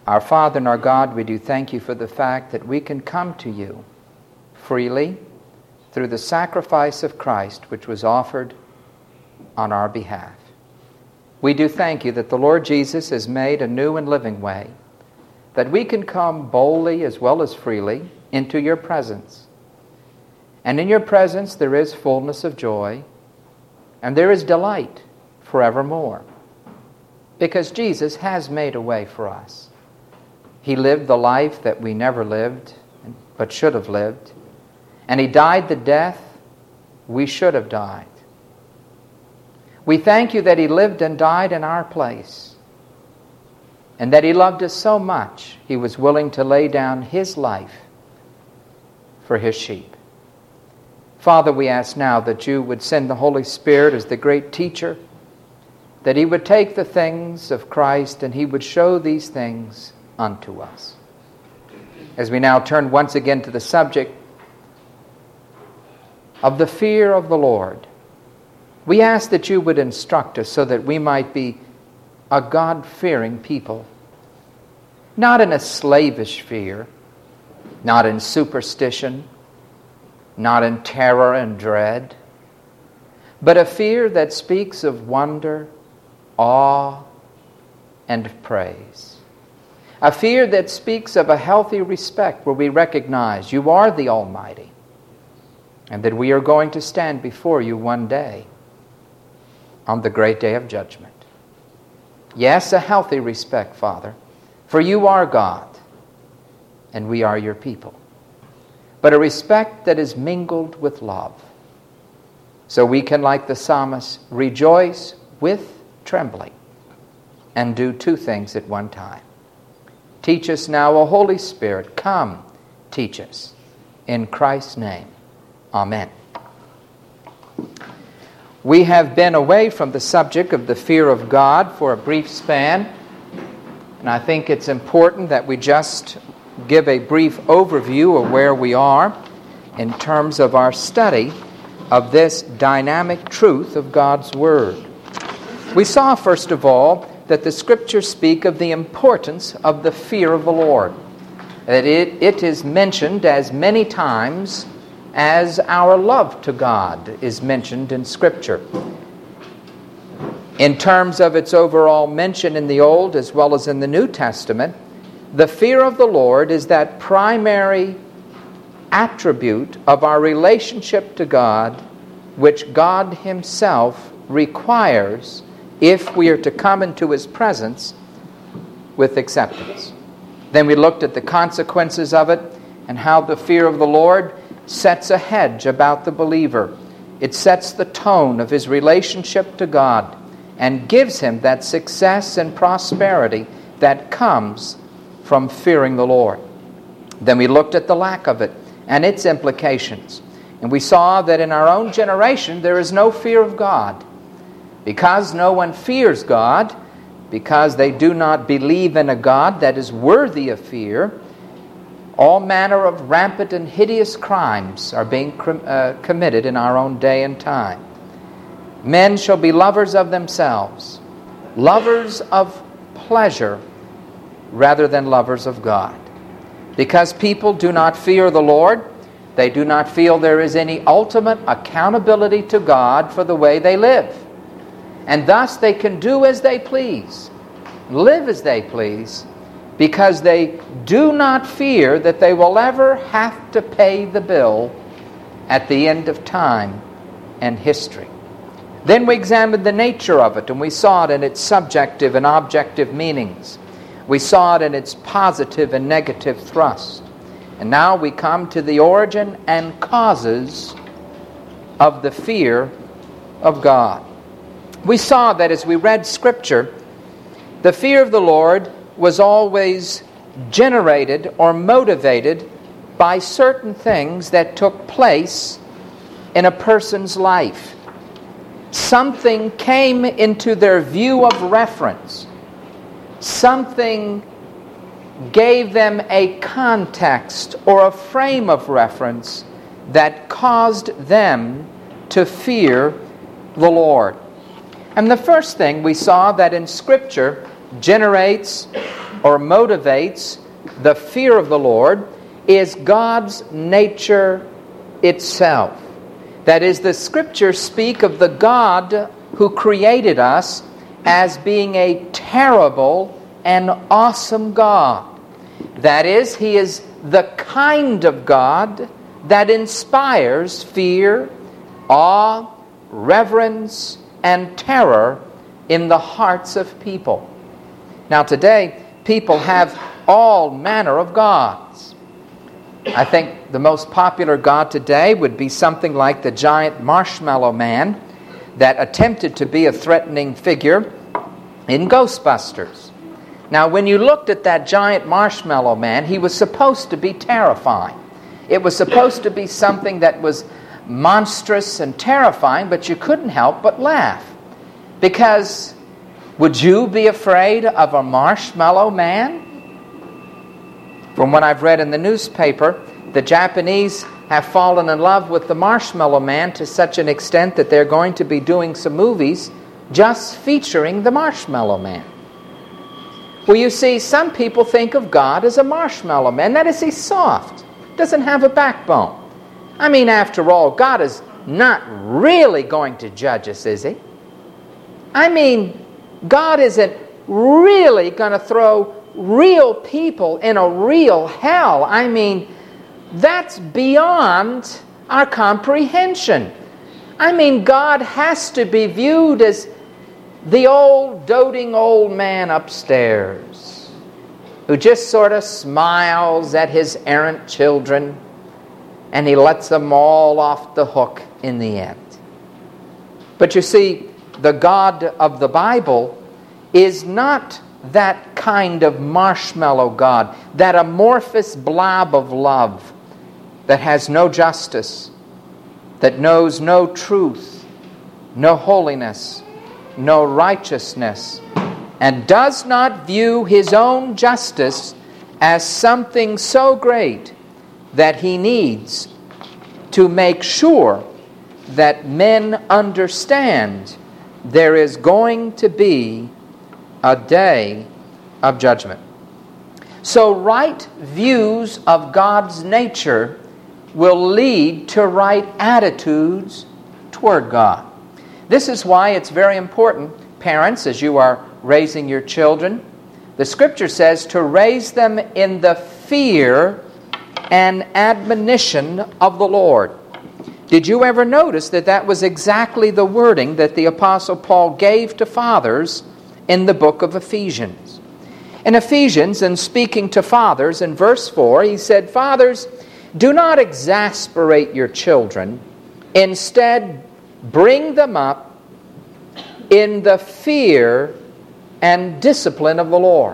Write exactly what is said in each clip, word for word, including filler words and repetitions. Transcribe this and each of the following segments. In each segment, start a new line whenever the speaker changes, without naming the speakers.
Our Father and our God, we do thank you for the fact that we can come to you freely through the sacrifice of Christ which was offered on our behalf. We do thank you that the Lord Jesus has made a new and living way, that we can come boldly as well as freely into your presence. And in your presence there is fullness of joy, and there is delight forevermore, because Jesus has made a way for us. He lived the life that we never lived, but should have lived. And he died the death we should have died. We thank you that he lived and died in our place, and that he loved us so much he was willing to lay down his life for his sheep. Father, we ask now that you would send the Holy Spirit as the great teacher, that he would take the things of Christ and he would show these things unto us. As we now turn once again to the subject of the fear of the Lord, we ask that you would instruct us so that we might be a God-fearing people, not in a slavish fear, not in superstition, not in terror and dread, but a fear that speaks of wonder, awe, and praise. A fear that speaks of a healthy respect where we recognize you are the Almighty and that we are going to stand before you one day on the great day of judgment. Yes, a healthy respect, Father, for you are God and we are your people, but a respect that is mingled with love, so we can, like the psalmist, rejoice with trembling and do two things at one time. Teach us now, O Holy Spirit. Come, teach us. In Christ's name, amen. We have been away from the subject of the fear of God for a brief span, and I think it's important that we just give a brief overview of where we are in terms of our study of this dynamic truth of God's Word. We saw, first of all, that the Scriptures speak of the importance of the fear of the Lord. That it, it is mentioned as many times as our love to God is mentioned in Scripture. In terms of its overall mention in the Old as well as in the New Testament, the fear of the Lord is that primary attribute of our relationship to God, which God himself requires if we are to come into his presence with acceptance. Then we looked at the consequences of it and how the fear of the Lord sets a hedge about the believer. It sets the tone of his relationship to God and gives him that success and prosperity that comes from fearing the Lord. Then we looked at the lack of it and its implications. And we saw that in our own generation there is no fear of God. Because no one fears God, because they do not believe in a God that is worthy of fear, all manner of rampant and hideous crimes are being uh, committed in our own day and time. Men shall be lovers of themselves, lovers of pleasure rather than lovers of God. Because people do not fear the Lord, they do not feel there is any ultimate accountability to God for the way they live. And thus they can do as they please, live as they please, because they do not fear that they will ever have to pay the bill at the end of time and history. Then we examined the nature of it, and we saw it in its subjective and objective meanings. We saw it in its positive and negative thrust. And now we come to the origin and causes of the fear of God. We saw that as we read Scripture, the fear of the Lord was always generated or motivated by certain things that took place in a person's life. Something came into their view of reference. Something gave them a context or a frame of reference that caused them to fear the Lord. And the first thing we saw that in Scripture generates or motivates the fear of the Lord is God's nature itself. That is, the Scriptures speak of the God who created us as being a terrible and awesome God. That is, He is the kind of God that inspires fear, awe, reverence, and terror in the hearts of people. Now today, people have all manner of gods. I think the most popular god today would be something like the giant marshmallow man that attempted to be a threatening figure in Ghostbusters. Now, when you looked at that giant marshmallow man, he was supposed to be terrifying. It was supposed to be something that was monstrous and terrifying, but you couldn't help but laugh. Because would you be afraid of a marshmallow man? From what I've read in the newspaper, the Japanese have fallen in love with the Marshmallow Man to such an extent that they're going to be doing some movies just featuring the Marshmallow Man. Well, you see, some people think of God as a marshmallow man. That is, he's soft, doesn't have a backbone. I mean, after all, God is not really going to judge us, is He? I mean, God isn't really going to throw real people in a real hell. I mean, that's beyond our comprehension. I mean, God has to be viewed as the old doting old man upstairs who just sort of smiles at his errant children and he lets them all off the hook in the end. But you see, the God of the Bible is not that kind of marshmallow God, that amorphous blob of love that has no justice, that knows no truth, no holiness, no righteousness, and does not view His own justice as something so great that He needs to make sure that men understand there is going to be a day of judgment. So right views of God's nature will lead to right attitudes toward God. This is why it's very important, parents, as you are raising your children, the Scripture says to raise them in the fear and admonition of the Lord. Did you ever notice that that was exactly the wording that the Apostle Paul gave to fathers in the book of Ephesians? In Ephesians, in speaking to fathers, in verse four, he said, "Fathers, do not exasperate your children. Instead, bring them up in the fear and discipline of the Lord."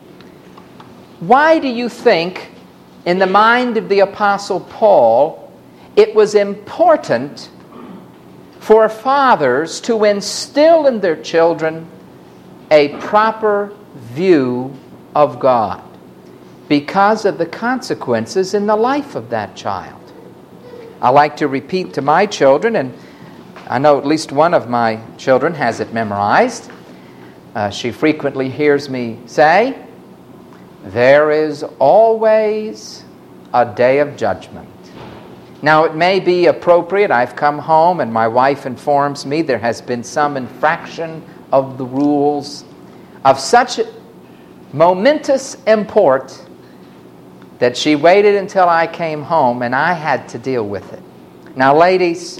Why do you think, in the mind of the Apostle Paul, it was important for fathers to instill in their children a proper view of God? Because of the consequences in the life of that child. I like to repeat to my children, and I know at least one of my children has it memorized. Uh, she frequently hears me say, "There is always a day of judgment." Now, it may be appropriate. I've come home and my wife informs me there has been some infraction of the rules of such momentous import that she waited until I came home and I had to deal with it. Now, ladies,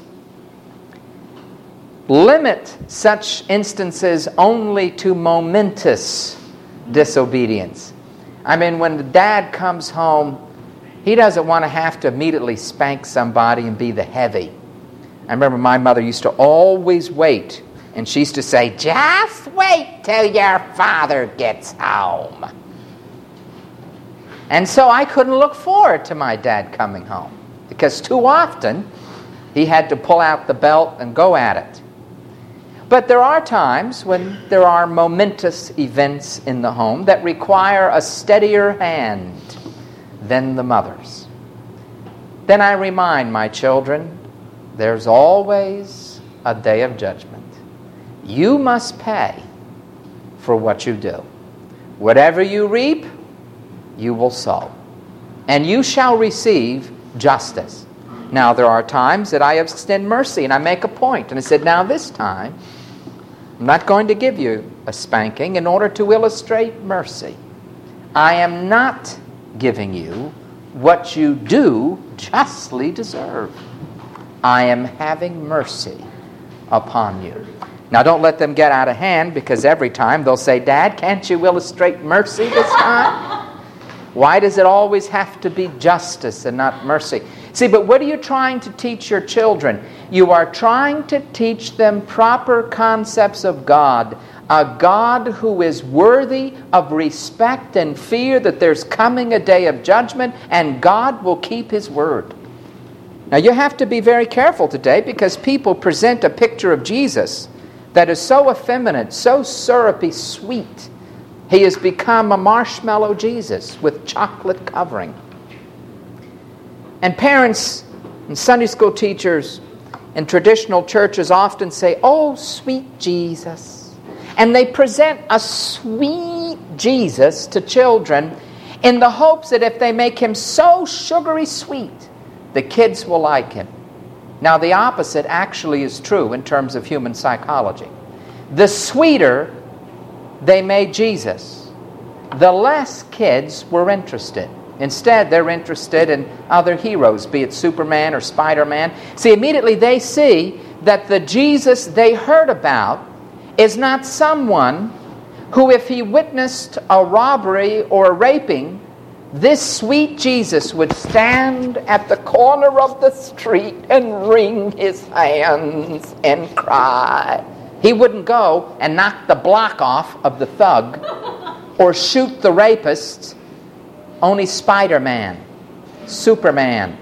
limit such instances only to momentous disobedience. I mean, when the dad comes home, he doesn't want to have to immediately spank somebody and be the heavy. I remember my mother used to always wait, and she used to say, "Just wait till your father gets home." And so I couldn't look forward to my dad coming home, because too often he had to pull out the belt and go at it. But there are times when there are momentous events in the home that require a steadier hand than the mother's. Then I remind my children, there's always a day of judgment. You must pay for what you do. Whatever you reap, you will sow. And you shall receive justice. Now, there are times that I extend mercy and I make a point. And I said, now this time, I'm not going to give you a spanking in order to illustrate mercy. I am not giving you what you do justly deserve. I am having mercy upon you. Now, don't let them get out of hand, because every time they'll say, Dad, can't you illustrate mercy this time? Why does it always have to be justice and not mercy? See, but what are you trying to teach your children? You are trying to teach them proper concepts of God. A God who is worthy of respect and fear, that there's coming a day of judgment, and God will keep His word. Now, you have to be very careful today, because people present a picture of Jesus that is so effeminate, so syrupy sweet. He has become a marshmallow Jesus with chocolate covering. And parents and Sunday school teachers and traditional churches often say, oh, sweet Jesus. And they present a sweet Jesus to children in the hopes that if they make Him so sugary sweet, the kids will like Him. Now, the opposite actually is true in terms of human psychology. The sweeter they made Jesus, the less kids were interested. Instead, they're interested in other heroes, be it Superman or Spider-Man. See, immediately they see that the Jesus they heard about is not someone who, if he witnessed a robbery or a raping, this sweet Jesus would stand at the corner of the street and wring his hands and cry. He wouldn't go and knock the block off of the thug or shoot the rapist. Only Spider-Man, Superman,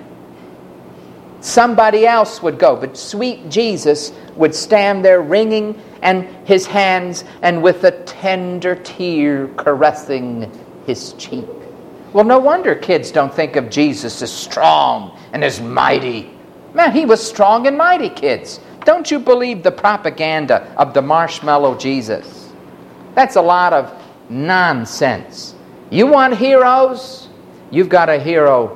somebody else would go. But sweet Jesus would stand there wringing and his hands and with a tender tear caressing his cheek. Well, no wonder kids don't think of Jesus as strong and as mighty. Man, he was strong and mighty, kids. Don't you believe the propaganda of the marshmallow Jesus? That's a lot of nonsense. You want heroes? You've got a hero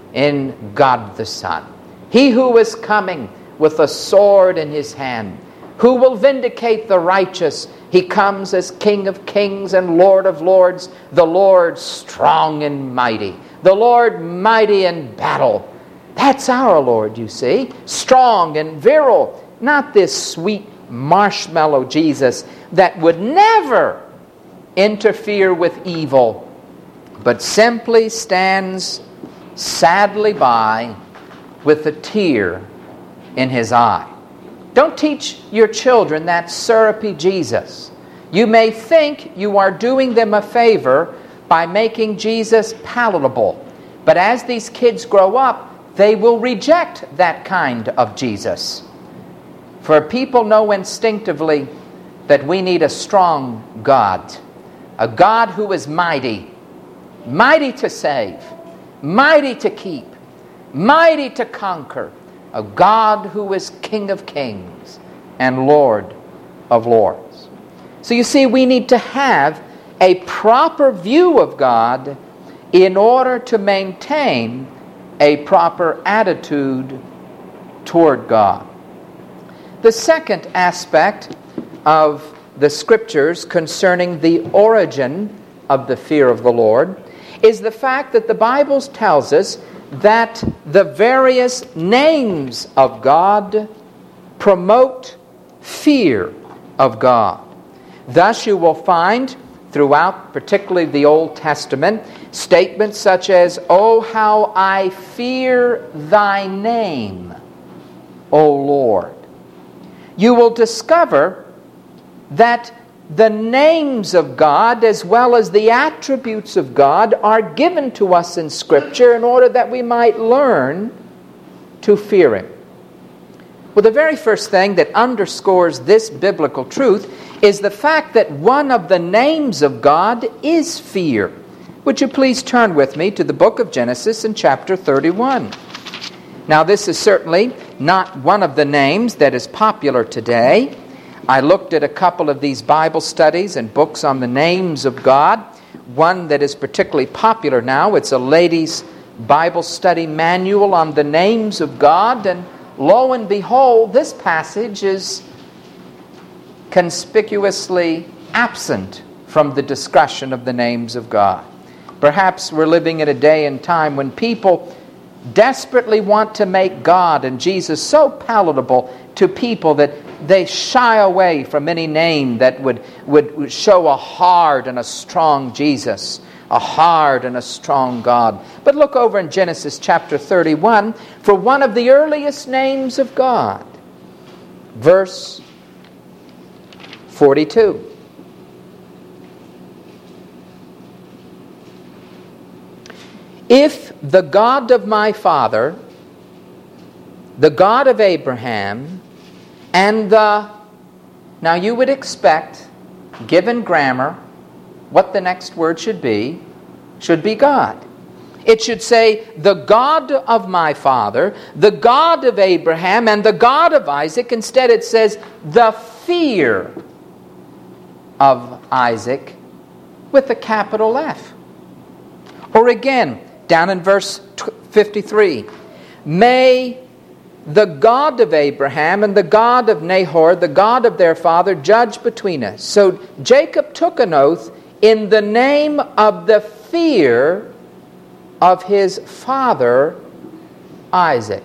in God the Son. He who is coming with a sword in his hand, who will vindicate the righteous. He comes as King of kings and Lord of lords, the Lord strong and mighty, the Lord mighty in battle. That's our Lord, you see, strong and virile, not this sweet marshmallow Jesus that would never interfere with evil, but simply stands sadly by with a tear in his eye. Don't teach your children that syrupy Jesus. You may think you are doing them a favor by making Jesus palatable, but as these kids grow up, they will reject that kind of Jesus. For people know instinctively that we need a strong God, a God who is mighty, mighty to save, mighty to keep, mighty to conquer, a God who is King of kings and Lord of lords. So you see, we need to have a proper view of God in order to maintain a proper attitude toward God. The second aspect of the Scriptures concerning the origin of the fear of the Lord is the fact that the Bible tells us that the various names of God promote fear of God. Thus you will find throughout, particularly the Old Testament, statements such as, "Oh, how I fear thy name, O Lord." You will discover that the names of God as well as the attributes of God are given to us in Scripture in order that we might learn to fear Him. Well, the very first thing that underscores this biblical truth is the fact that one of the names of God is fear. Would you please turn with me to the book of Genesis in chapter thirty-one. Now, this is certainly not one of the names that is popular today. I looked at a couple of these Bible studies and books on the names of God, one that is particularly popular now. It's a ladies' Bible study manual on the names of God, and lo and behold, this passage is conspicuously absent from the discussion of the names of God. Perhaps we're living in a day and time when people desperately want to make God and Jesus so palatable to people that they shy away from any name that would, would show a hard and a strong Jesus, a hard and a strong God. But look over in Genesis chapter thirty-one for one of the earliest names of God. Verse forty-two. If the God of my father, the God of Abraham, and the... Now you would expect, given grammar, what the next word should be, should be God. It should say, the God of my father, the God of Abraham, and the God of Isaac. Instead it says, the fear of Isaac, with a capital F. Or again, down in verse fifty-three, may the God of Abraham and the God of Nahor, the God of their father, judge between us. So Jacob took an oath in the name of the fear of his father Isaac.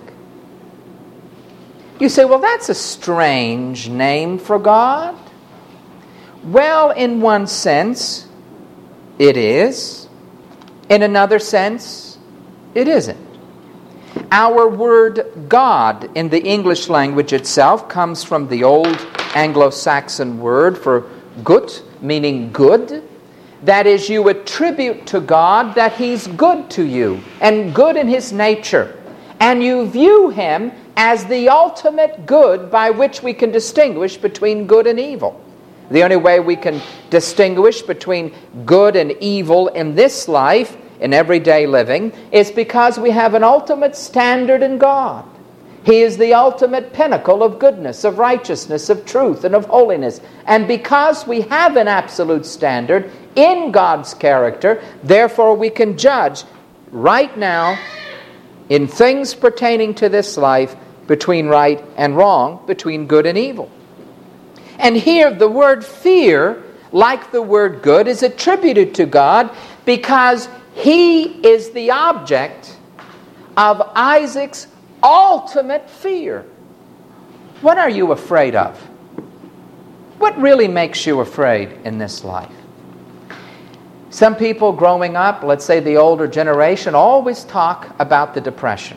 You say, well, that's a strange name for God. Well, in one sense, it is. In another sense, it isn't. Our word God in the English language itself comes from the old Anglo-Saxon word for gut, meaning good. That is, you attribute to God that He's good to you and good in His nature. And you view Him as the ultimate good by which we can distinguish between good and evil. The only way we can distinguish between good and evil in this life, in everyday living, is because we have an ultimate standard in God. He is the ultimate pinnacle of goodness, of righteousness, of truth, and of holiness. And because we have an absolute standard in God's character, therefore we can judge right now in things pertaining to this life between right and wrong, between good and evil. And here the word fear, like the word good, is attributed to God because He is the object of Isaac's ultimate fear. What are you afraid of? What really makes you afraid in this life? Some people growing up, let's say the older generation, always talk about the Depression.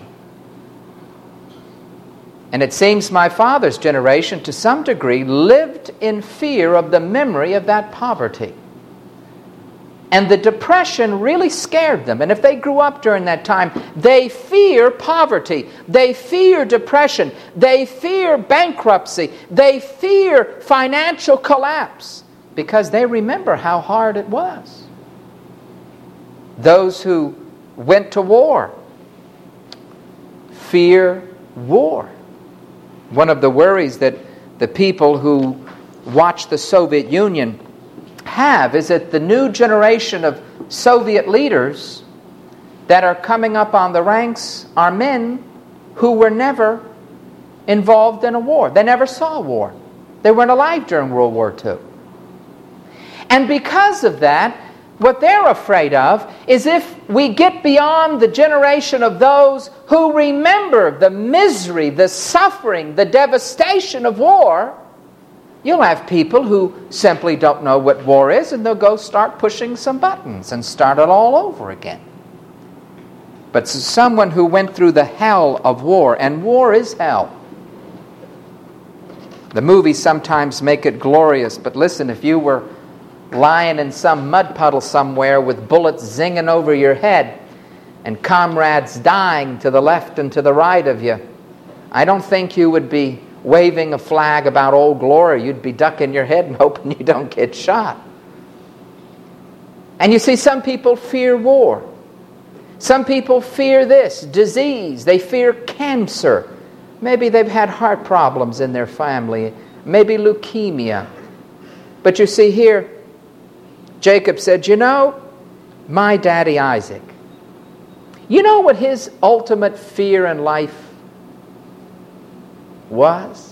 And it seems my father's generation, to some degree, lived in fear of the memory of that poverty. And the Depression really scared them. And if they grew up during that time, they fear poverty. They fear depression. They fear bankruptcy. They fear financial collapse because they remember how hard it was. Those who went to war fear war. One of the worries that the people who watch the Soviet Union have is that the new generation of Soviet leaders that are coming up on the ranks are men who were never involved in a war. They never saw war. They weren't alive during World War Two. And because of that, what they're afraid of is if we get beyond the generation of those who remember the misery, the suffering, the devastation of war, you'll have people who simply don't know what war is, and they'll go start pushing some buttons and start it all over again. But someone who went through the hell of war, and war is hell. The movies sometimes make it glorious, but listen, if you were lying in some mud puddle somewhere with bullets zinging over your head and comrades dying to the left and to the right of you, I don't think you would be waving a flag about old glory. You'd be ducking your head and hoping you don't get shot. And you see, some people fear war. Some people fear this, disease. They fear cancer. Maybe they've had heart problems in their family. Maybe leukemia. But you see here, Jacob said, you know, my daddy Isaac, you know what his ultimate fear in life was?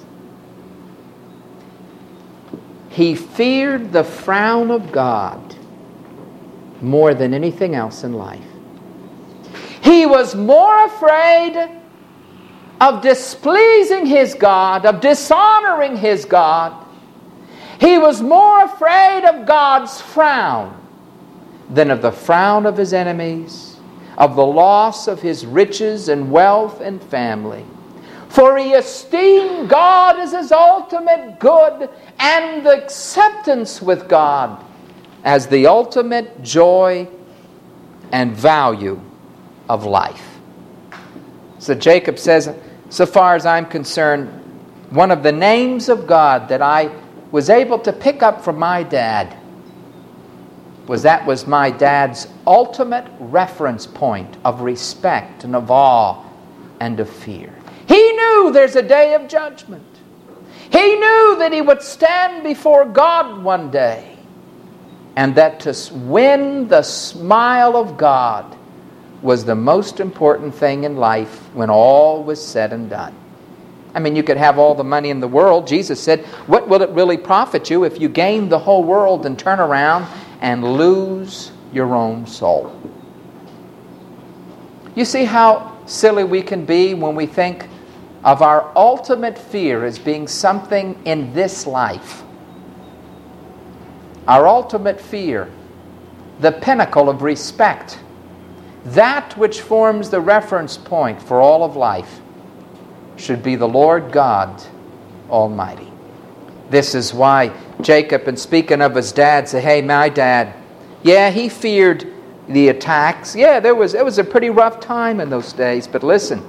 He feared the frown of God more than anything else in life. He was more afraid of displeasing his God, of dishonoring his God. He was more afraid of God's frown than of the frown of his enemies, of the loss of his riches and wealth and family. For he esteemed God as his ultimate good, and the acceptance with God as the ultimate joy and value of life. So Jacob says, so far as I'm concerned, one of the names of God that I was able to pick up from my dad was that was my dad's ultimate reference point of respect and of awe and of fear. He knew there's a day of judgment. He knew that he would stand before God one day, and that to win the smile of God was the most important thing in life when all was said and done. I mean, you could have all the money in the world. Jesus said, what will it really profit you if you gain the whole world and turn around and lose your own soul? You see how silly we can be when we think of our ultimate fear as being something in this life. Our ultimate fear, the pinnacle of respect, that which forms the reference point for all of life, should be the Lord God Almighty. This is why Jacob, in speaking of his dad, said, hey, my dad, yeah, he feared the attacks. Yeah, there was, it was a pretty rough time in those days, but listen,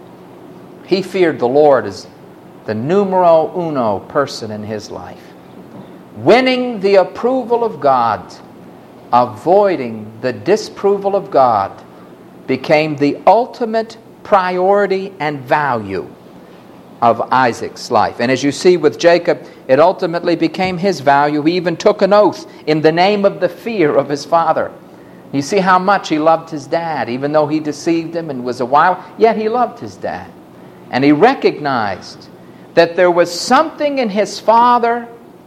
he feared the Lord as the numero uno person in his life. Winning the approval of God, avoiding the disapproval of God, became the ultimate priority and value of Isaac's life. And as you see with Jacob, it ultimately became his value. He even took an oath in the name of the fear of his father. You see how much he loved his dad, even though he deceived him and was a wild, yet he loved his dad. And he recognized that there was something in his father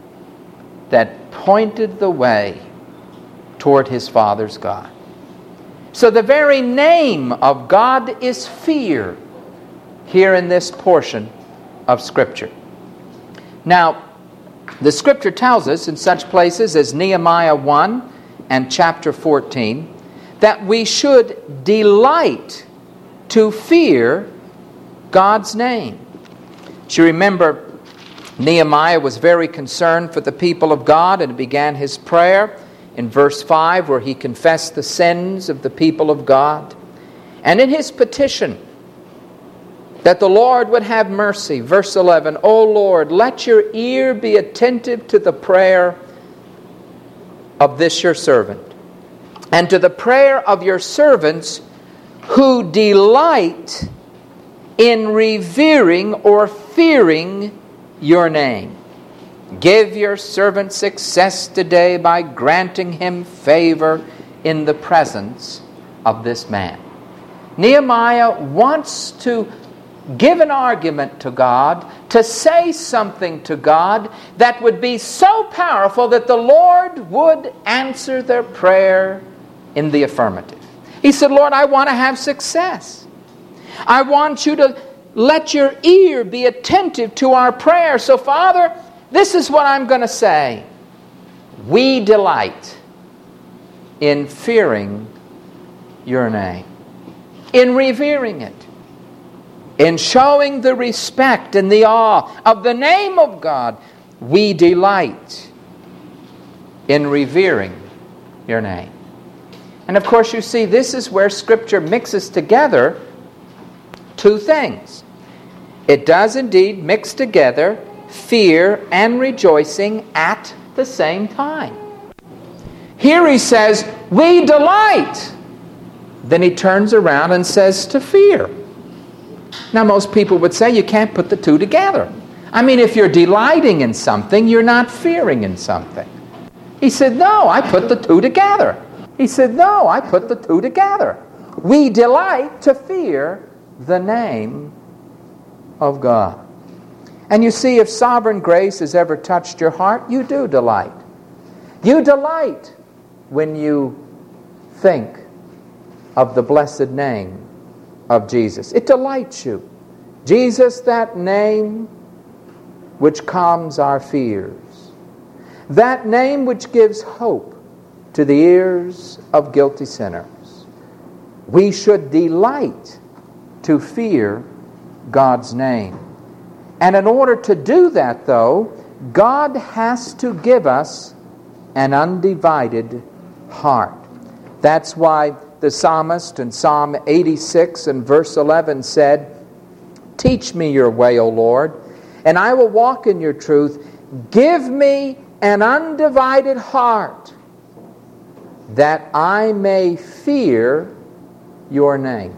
that pointed the way toward his father's God. So the very name of God is fear here in this portion of Scripture. Now, the Scripture tells us in such places as Nehemiah one and chapter fourteen that we should delight to fear God's name. You remember Nehemiah was very concerned for the people of God, and began his prayer in verse five, where he confessed the sins of the people of God. And in his petition that the Lord would have mercy, verse eleven, O Lord, let your ear be attentive to the prayer of this your servant, and to the prayer of your servants who delight in revering or fearing your name. Give your servant success today by granting him favor in the presence of this man. Nehemiah wants to give an argument to God, to say something to God that would be so powerful that the Lord would answer their prayer in the affirmative. He said, Lord, I want to have success. I want you to let your ear be attentive to our prayer. So, Father, this is what I'm going to say. We delight in fearing your name, in revering it, in showing the respect and the awe of the name of God. We delight in revering your name. And of course, you see, this is where Scripture mixes together two things. It does indeed mix together fear and rejoicing at the same time. Here he says, we delight. Then he turns around and says to fear. Now most people would say you can't put the two together. I mean, if you're delighting in something, you're not fearing in something. He said, no, I put the two together. He said, no, I put the two together. We delight to fear the name of God. And you see, if sovereign grace has ever touched your heart, you do delight. You delight when you think of the blessed name of Jesus. It delights you. Jesus, that name which calms our fears. That name which gives hope to the ears of guilty sinners. We should delight to fear God's name. And in order to do that, though, God has to give us an undivided heart. That's why the psalmist in Psalm eighty-six and verse eleven said, teach me your way, O Lord, and I will walk in your truth. Give me an undivided heart, that I may fear your name.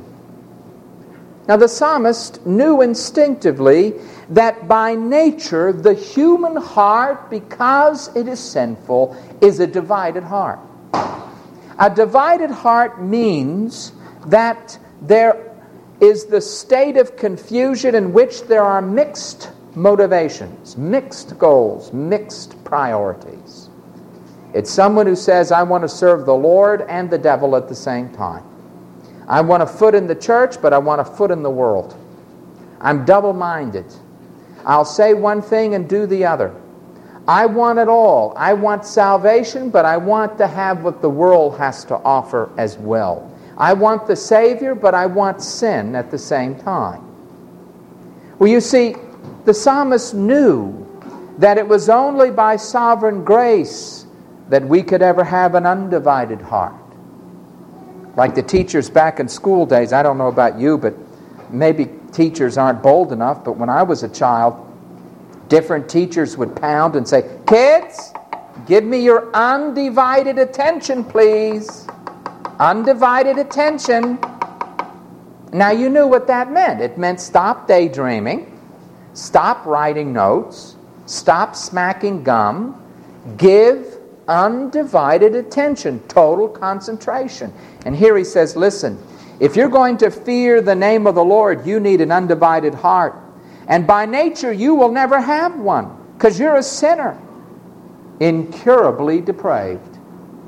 Now the psalmist knew instinctively that by nature the human heart, because it is sinful, is a divided heart. A divided heart means that there is the state of confusion in which there are mixed motivations, mixed goals, mixed priorities. It's someone who says, I want to serve the Lord and the devil at the same time. I want a foot in the church, but I want a foot in the world. I'm double-minded. I'll say one thing and do the other. I want it all. I want salvation, but I want to have what the world has to offer as well. I want the Savior, but I want sin at the same time. Well, you see, the psalmist knew that it was only by sovereign grace that we could ever have an undivided heart. Like the teachers back in school days, I don't know about you, but maybe teachers aren't bold enough, but when I was a child, different teachers would pound and say, kids, give me your undivided attention, please. Undivided attention. Now you knew what that meant. It meant stop daydreaming, stop writing notes, stop smacking gum, give undivided attention, total concentration. And here he says, listen, if you're going to fear the name of the Lord, you need an undivided heart. And by nature, you will never have one, because you're a sinner, incurably depraved.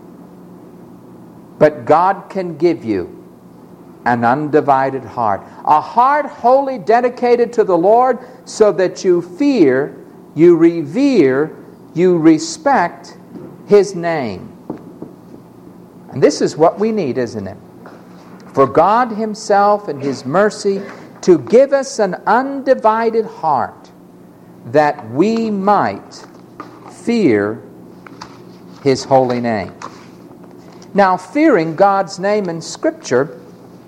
But God can give you an undivided heart, a heart wholly dedicated to the Lord, so that you fear, you revere, you respect His name. And this is what we need, isn't it? For God Himself and His mercy to give us an undivided heart, that we might fear His holy name. Now, fearing God's name in Scripture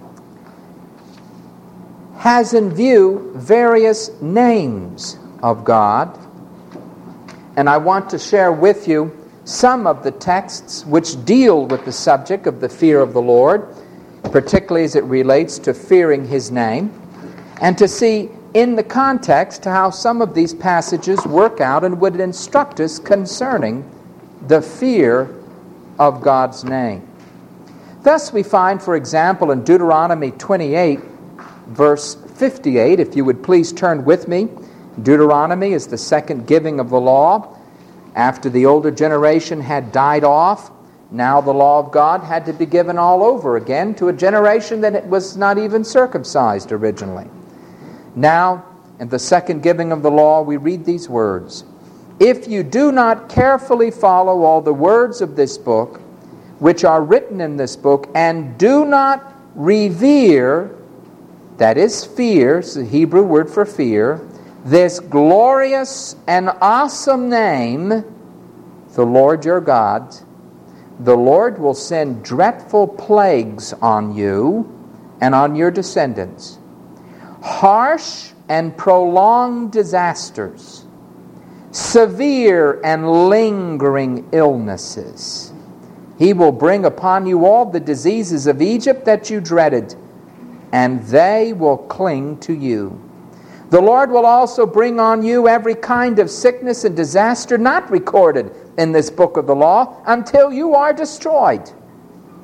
has in view various names of God. And I want to share with you some of the texts which deal with the subject of the fear of the Lord, particularly as it relates to fearing His name, and to see in the context how some of these passages work out and would instruct us concerning the fear of God's name. Thus we find, for example, in Deuteronomy twenty-eight, verse fifty-eight, if you would please turn with me. Deuteronomy is the second giving of the law. After the older generation had died off, now the law of God had to be given all over again to a generation that was not even circumcised originally. Now, in the second giving of the law, we read these words, if you do not carefully follow all the words of this book, which are written in this book, and do not revere, that is fear, it's the Hebrew word for fear, this glorious and awesome name, the Lord your God, the Lord will send dreadful plagues on you and on your descendants, harsh and prolonged disasters, severe and lingering illnesses. He will bring upon you all the diseases of Egypt that you dreaded, and they will cling to you. The Lord will also bring on you every kind of sickness and disaster not recorded in this book of the law until you are destroyed.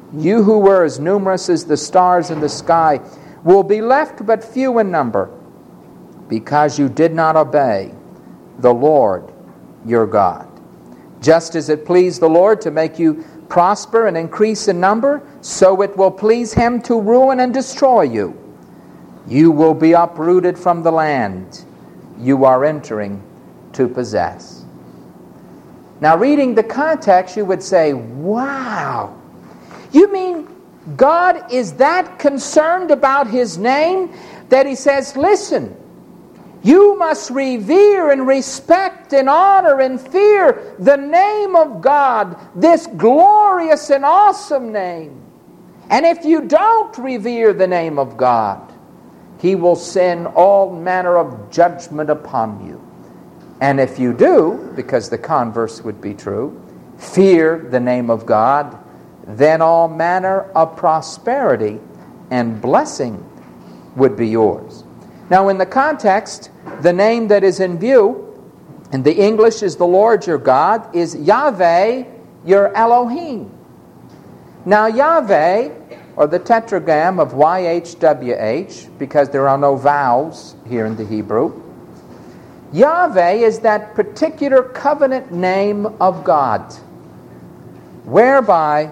you who were as numerous as the stars in the sky, will be left but few in number, because you did not obey the Lord your God. Just as it pleased the Lord to make you prosper and increase in number, so it will please Him to ruin and destroy you. You will be uprooted from the land you are entering to possess. Now, reading the context, you would say, wow, you mean God is that concerned about His name that He says, listen, you must revere and respect and honor and fear the name of God, this glorious and awesome name. And if you don't revere the name of God, He will send all manner of judgment upon you. And if you do, because the converse would be true, fear the name of God, then all manner of prosperity and blessing would be yours. Now, in the context, the name that is in view, in the English is the Lord your God, is Yahweh your Elohim. Now, Yahweh, or the tetragram of Y H W H, because there are no vowels here in the Hebrew, Yahweh is that particular covenant name of God, whereby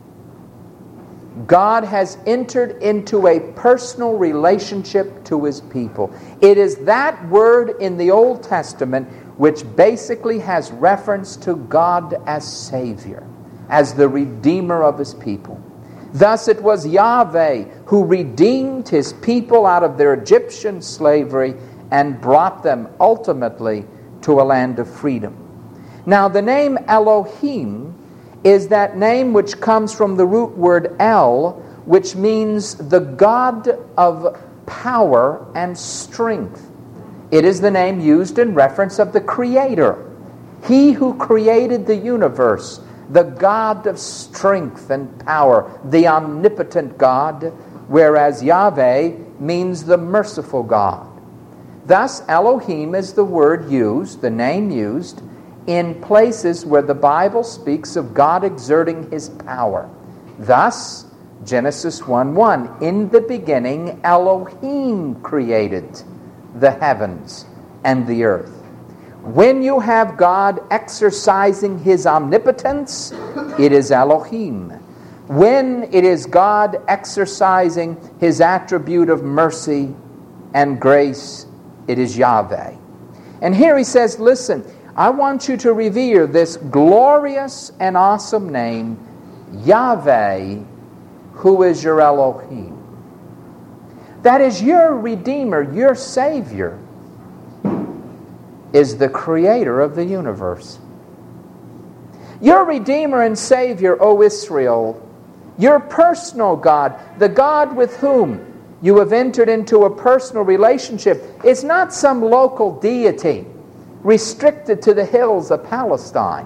God has entered into a personal relationship to His people. It is that word in the Old Testament which basically has reference to God as Savior, as the Redeemer of His people. Thus it was Yahweh who redeemed His people out of their Egyptian slavery and brought them ultimately to a land of freedom. Now, the name Elohim is that name which comes from the root word El, which means the God of power and strength. It is the name used in reference of the Creator, He who created the universe, the God of strength and power, the omnipotent God, whereas Yahweh means the merciful God. Thus, Elohim is the word used, the name used, in places where the Bible speaks of God exerting His power. Thus, Genesis one one, in the beginning Elohim created the heavens and the earth. When you have God exercising His omnipotence, it is Elohim. When it is God exercising His attribute of mercy and grace, it is Yahweh. And here he says, listen, I want you to revere this glorious and awesome name, Yahweh, who is your Elohim. That is, your Redeemer, your Savior, is the Creator of the universe. Your Redeemer and Savior, O Israel, your personal God, the God with whom you have entered into a personal relationship, is not some local deity restricted to the hills of Palestine.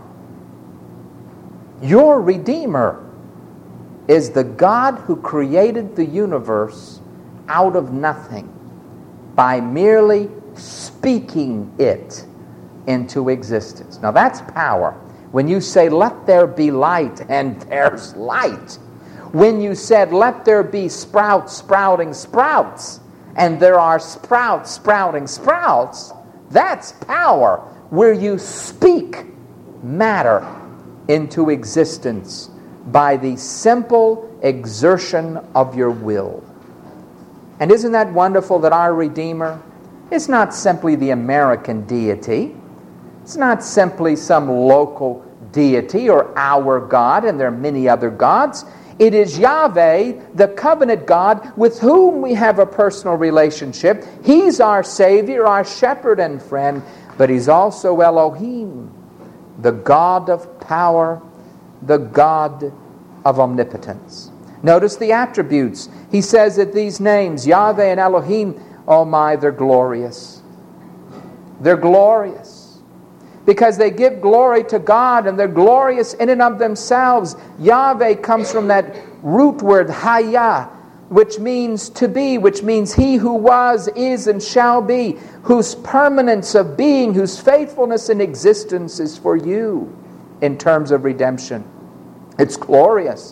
Your Redeemer is the God who created the universe out of nothing by merely speaking it into existence. Now that's power. When you say, let there be light, and there's light. When you said, let there be sprouts sprouting sprouts, and there are sprouts sprouting sprouts, that's power, where you speak matter into existence by the simple exertion of your will. And isn't that wonderful that our Redeemer is not simply the American deity? It's not simply some local deity or our God, and there are many other gods. It is Yahweh, the covenant God, with whom we have a personal relationship. He's our Savior, our shepherd and friend, but He's also Elohim, the God of power, the God of omnipotence. Notice the attributes. He says that these names, Yahweh and Elohim, oh my, they're glorious. They're glorious. Because they give glory to God, and they're glorious in and of themselves. Yahweh comes from that root word, Hayah, which means to be, which means He who was, is, and shall be, whose permanence of being, whose faithfulness in existence is for you in terms of redemption. It's glorious.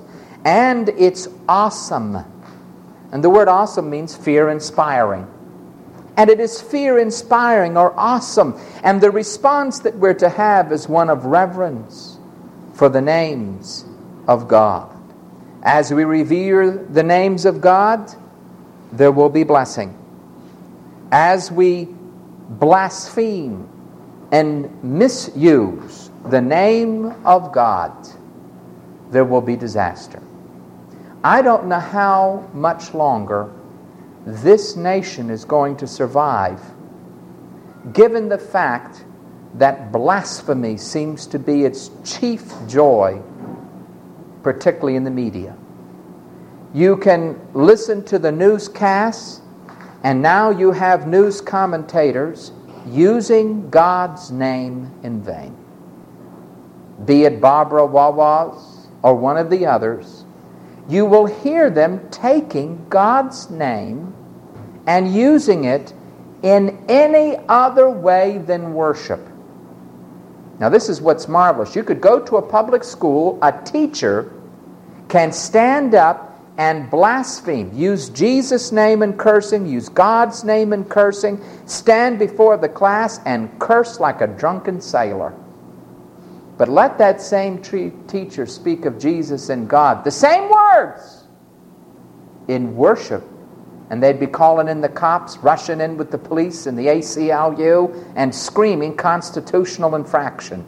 And it's awesome. And the word awesome means fear-inspiring. And it is fear-inspiring or awesome. And the response that we're to have is one of reverence for the names of God. As we revere the names of God, there will be blessing. As we blaspheme and misuse the name of God, there will be disaster. I don't know how much longer this nation is going to survive, given the fact that blasphemy seems to be its chief joy, particularly in the media. You can listen to the newscasts, and now you have news commentators using God's name in vain. Be it Barbara Wawas or one of the others, you will hear them taking God's name and using it in any other way than worship. Now this is what's marvelous. You could go to a public school, a teacher can stand up and blaspheme, use Jesus' name in cursing, use God's name in cursing, stand before the class and curse like a drunken sailor. But let that same tre- teacher speak of Jesus and God, the same words, in worship, and they'd be calling in the cops, rushing in with the police and the A C L U, and screaming constitutional infraction.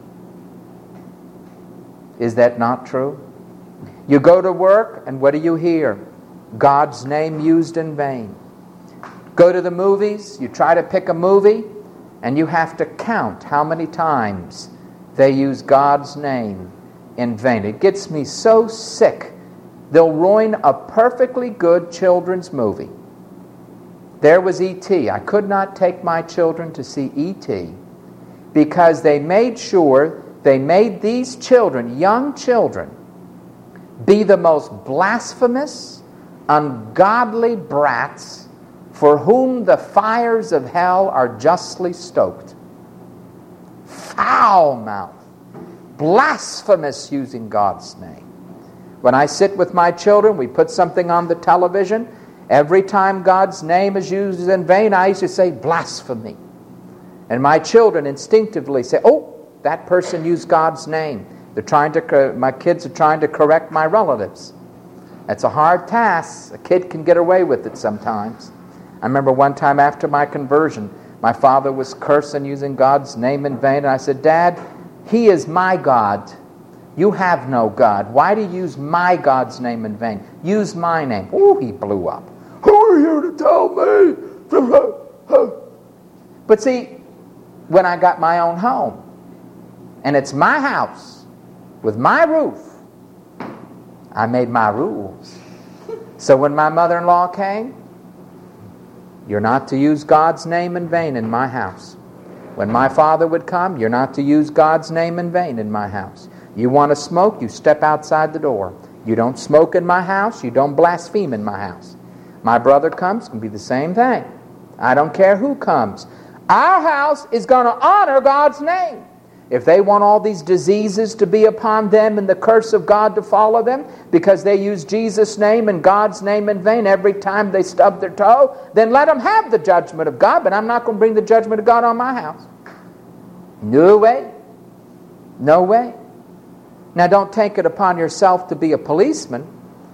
Is that not true? You go to work, and what do you hear? God's name used in vain. Go to the movies, you try to pick a movie, and you have to count how many times they use God's name in vain. It gets me so sick. They'll ruin a perfectly good children's movie. There was E T I could not take my children to see E T because they made sure they made these children, young children, be the most blasphemous, ungodly brats for whom the fires of hell are justly stoked. Foul mouth, blasphemous using God's name. When I sit with my children, we put something on the television. Every time God's name is used in vain, I used to say blasphemy. And my children instinctively say, oh, that person used God's name. They're trying to, my kids are trying to correct my relatives. That's a hard task. A kid can get away with it sometimes. I remember one time after my conversion, my father was cursing using God's name in vain. And I said, Dad, He is my God. You have no God. Why do you use my God's name in vain? Use my name. Oh, he blew up. Who are you to tell me? But see, when I got my own home, and it's my house, with my roof, I made my rules. So when my mother-in-law came, you're not to use God's name in vain in my house. When my father would come, you're not to use God's name in vain in my house. You want to smoke, you step outside the door. You don't smoke in my house, you don't blaspheme in my house. My brother comes, it's going to be the same thing. I don't care who comes. Our house is going to honor God's name. If they want all these diseases to be upon them and the curse of God to follow them because they use Jesus' name and God's name in vain every time they stub their toe, then let them have the judgment of God, but I'm not going to bring the judgment of God on my house. No way. No way. Now don't take it upon yourself to be a policeman.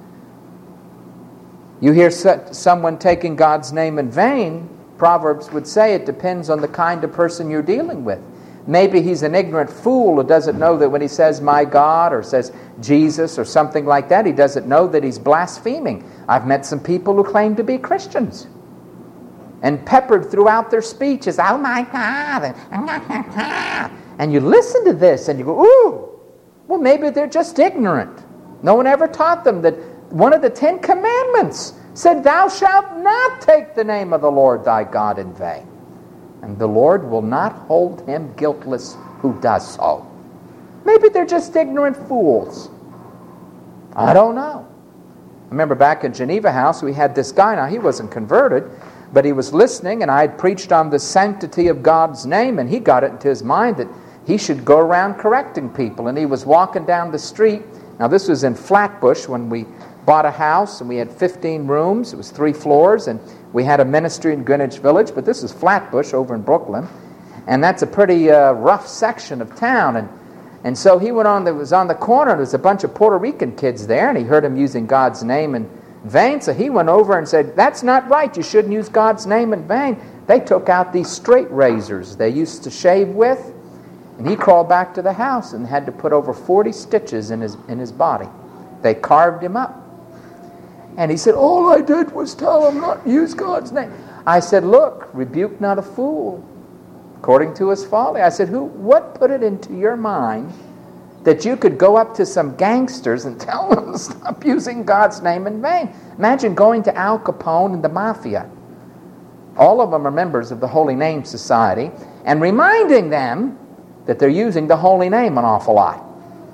You hear someone taking God's name in vain, Proverbs would say it depends on the kind of person you're dealing with. Maybe he's an ignorant fool who doesn't know that when he says my God or says Jesus or something like that, he doesn't know that he's blaspheming. I've met some people who claim to be Christians. And peppered throughout their speech is, oh my God. And you listen to this and you go, ooh, well maybe they're just ignorant. No one ever taught them that one of the Ten Commandments said, thou shalt not take the name of the Lord thy God in vain. And the Lord will not hold him guiltless who does so. Maybe they're just ignorant fools. I don't know. I remember back in Geneva House, we had this guy. Now, he wasn't converted, but he was listening, and I had preached on the sanctity of God's name, and he got it into his mind that he should go around correcting people. And he was walking down the street. Now this was in Flatbush when we bought a house, and we had fifteen rooms. It was three floors, and we had a ministry in Greenwich Village, but this is Flatbush over in Brooklyn, and that's a pretty uh, rough section of town. And and so he went on, there was on the corner, there was a bunch of Puerto Rican kids there, and he heard him using God's name in vain, so he went over and said, "That's not right, you shouldn't use God's name in vain." They took out these straight razors they used to shave with, and he crawled back to the house and had to put over forty stitches in his in his body. They carved him up. And he said, "All I did was tell him not to use God's name." I said, "Look, rebuke not a fool according to his folly." I said, "Who? What put it into your mind that you could go up to some gangsters and tell them to stop using God's name in vain?" Imagine going to Al Capone and the Mafia. All of them are members of the Holy Name Society, and reminding them that they're using the Holy Name an awful lot.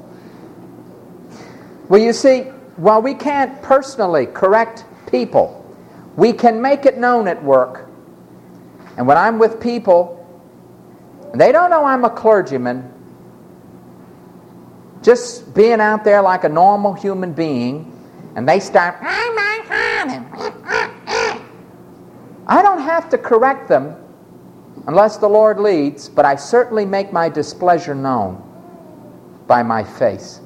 Well, you see, while we can't personally correct people, we can make it known at work. And when I'm with people, and they don't know I'm a clergyman, just being out there like a normal human being, and they start, I don't have to correct them unless the Lord leads, but I certainly make my displeasure known by my face.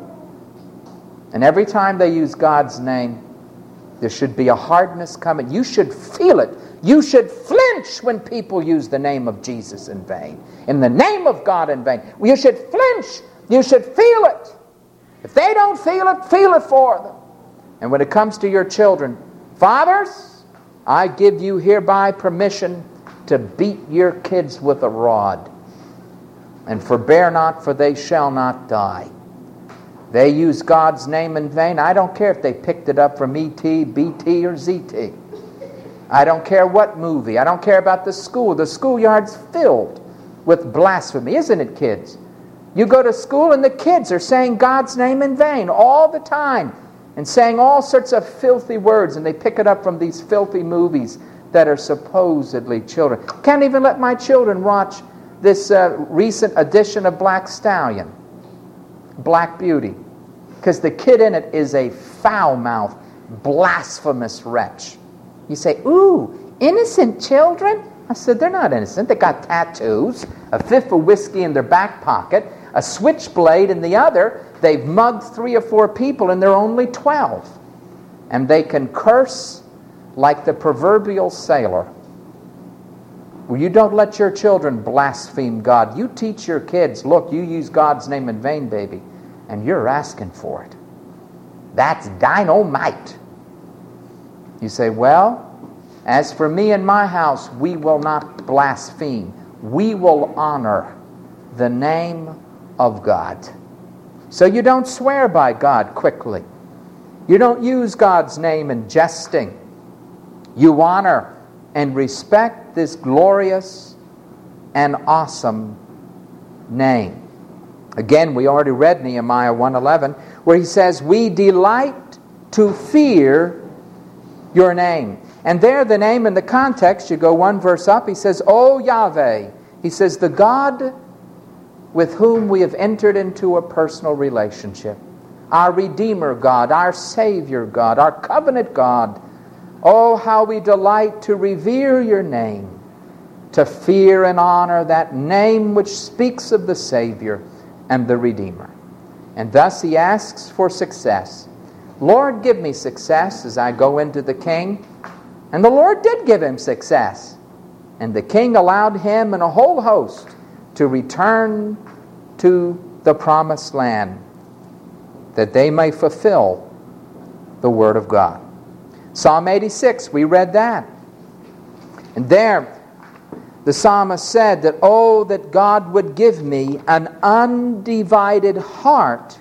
And every time they use God's name, there should be a hardness coming. You should feel it. You should flinch when people use the name of Jesus in vain, in the name of God in vain. You should flinch. You should feel it. If they don't feel it, feel it for them. And when it comes to your children, fathers, I give you hereby permission to beat your kids with a rod. And forbear not, for they shall not die. They use God's name in vain. I don't care if they picked it up from E T, B T, or Z T. I don't care what movie. I don't care about the school. The schoolyard's filled with blasphemy, isn't it, kids? You go to school and the kids are saying God's name in vain all the time and saying all sorts of filthy words, and they pick it up from these filthy movies that are supposedly children. Can't even let my children watch this uh, recent edition of Black Stallion, Black Beauty, because the kid in it is a foul-mouthed, blasphemous wretch. You say, "Ooh, innocent children?" I said, "They're not innocent. They got tattoos, a fifth of whiskey in their back pocket, a switchblade in the other. They've mugged three or four people, and they're only twelve. And they can curse like the proverbial sailor." Well, you don't let your children blaspheme God. You teach your kids, look, you use God's name in vain, baby, and you're asking for it. That's dynamite. You say, "Well, as for me and my house, we will not blaspheme. We will honor the name of God." So you don't swear by God quickly. You don't use God's name in jesting. You honor and respect this glorious and awesome name. Again, we already read Nehemiah one eleven, where he says, "We delight to fear your name." And there, the name in the context, you go one verse up, he says, "O Yahweh." He says, "The God with whom we have entered into a personal relationship. Our Redeemer God, our Savior God, our covenant God. Oh, how we delight to revere your name, to fear and honor that name which speaks of the Savior and the Redeemer." And thus he asks for success. "Lord, give me success as I go into the king." And the Lord did give him success. And the king allowed him and a whole host to return to the promised land, that they may fulfill the word of God. Psalm eighty-six, we read that. And there, the psalmist said that, "Oh, that God would give me an undivided heart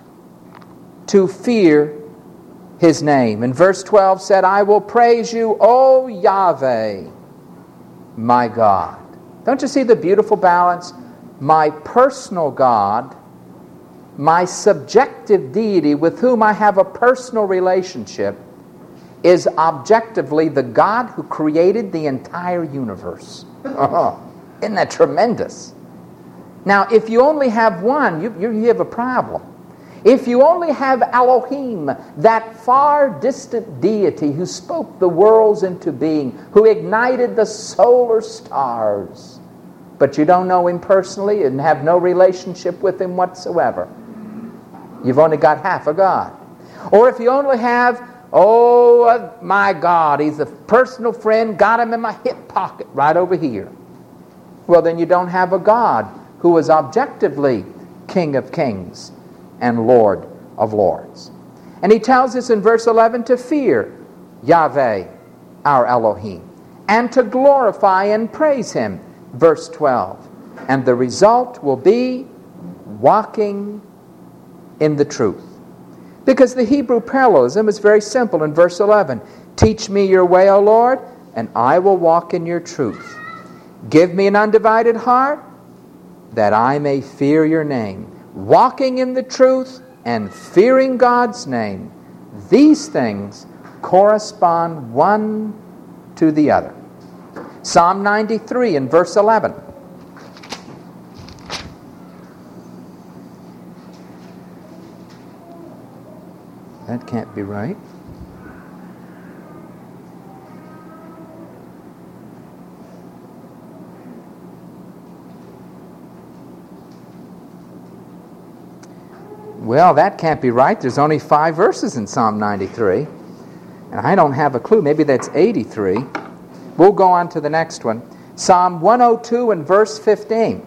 to fear his name." And verse twelve said, "I will praise you, O Yahweh, my God." Don't you see the beautiful balance? My personal God, my subjective deity with whom I have a personal relationship, is objectively the God who created the entire universe. Isn't that tremendous? Now, if you only have one, you, you have a problem. if you only have Elohim, that far distant deity who spoke the worlds into being, who ignited the solar stars, but you don't know him personally and have no relationship with him whatsoever, you've only got half a God. Or if you only have, oh, uh, my God, he's a personal friend, got him in my hip pocket right over here, well, then you don't have a God who is objectively King of kings and Lord of lords. And he tells us in verse eleven to fear Yahweh, our Elohim, and to glorify and praise him, verse twelve. And the result will be walking in the truth. Because the Hebrew parallelism is very simple in verse eleven. Teach me your way, O Lord, and I will walk in your truth. Give me an undivided heart, that I may fear your name. Walking in the truth and fearing God's name, these things correspond one to the other. Psalm ninety-three in verse eleven. That can't be right. Well, that can't be right. There's only five verses in Psalm ninety-three. And I don't have a clue. Maybe that's eighty-three. We'll go on to the next one. Psalm one oh two and verse fifteen.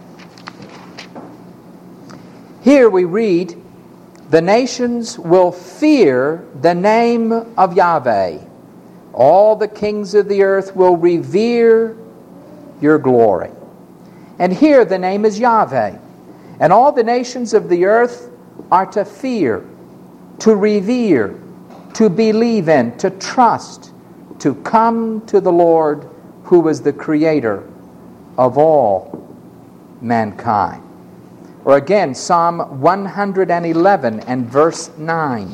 Here we read, the nations will fear the name of Yahweh. All the kings of the earth will revere your glory. And here the name is Yahweh. And all the nations of the earth are to fear, to revere, to believe in, to trust, to come to the Lord who is the creator of all mankind. Or again, Psalm one eleven and verse nine.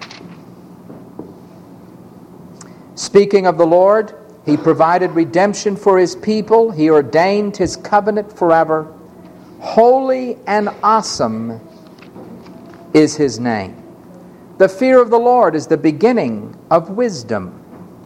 Speaking of the Lord, he provided redemption for his people. He ordained his covenant forever. Holy and awesome is his name. The fear of the Lord is the beginning of wisdom.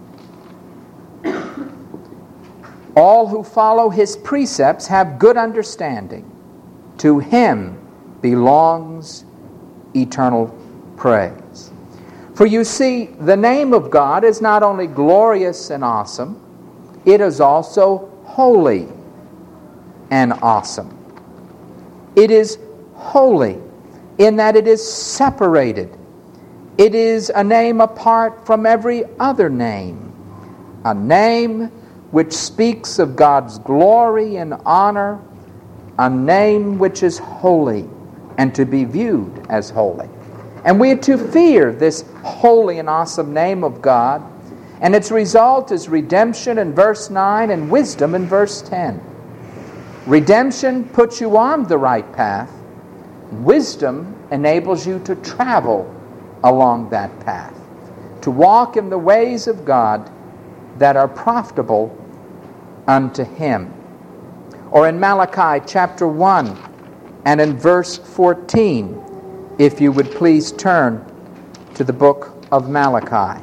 All who follow his precepts have good understanding. To him belongs eternal praise. For you see, the name of God is not only glorious and awesome, it is also holy and awesome. It is holy in that it is separated. It is a name apart from every other name, a name which speaks of God's glory and honor, a name which is holy and to be viewed as holy. And we are to fear this holy and awesome name of God, and its result is redemption in verse nine and wisdom in verse ten. Redemption puts you on the right path. Wisdom enables you to travel along that path, to walk in the ways of God that are profitable unto him. Or in Malachi chapter one and in verse fourteen, if you would please turn to the book of Malachi.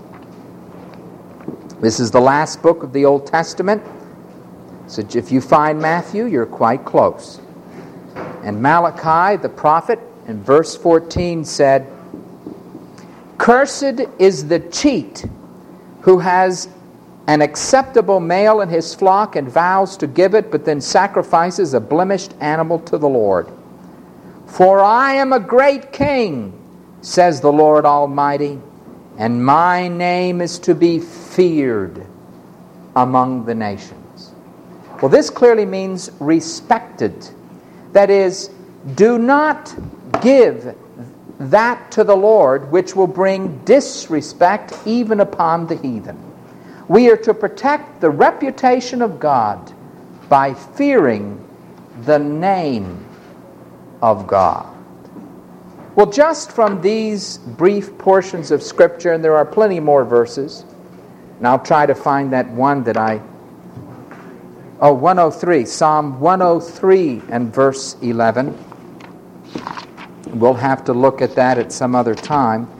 This is the last book of the Old Testament. So if you find Matthew, you're quite close. And Malachi, the prophet, in verse fourteen said, "Cursed is the cheat who has an acceptable male in his flock and vows to give it, but then sacrifices a blemished animal to the Lord. For I am a great king, says the Lord Almighty, and my name is to be feared among the nations." Well, this clearly means respected. That is, do not give that to the Lord which will bring disrespect even upon the heathen. We are to protect the reputation of God by fearing the name of God. Well, just from these brief portions of Scripture, and there are plenty more verses, and I'll try to find that one that I... Oh, one oh three, Psalm one oh three and verse eleven. We'll have to look at that at some other time.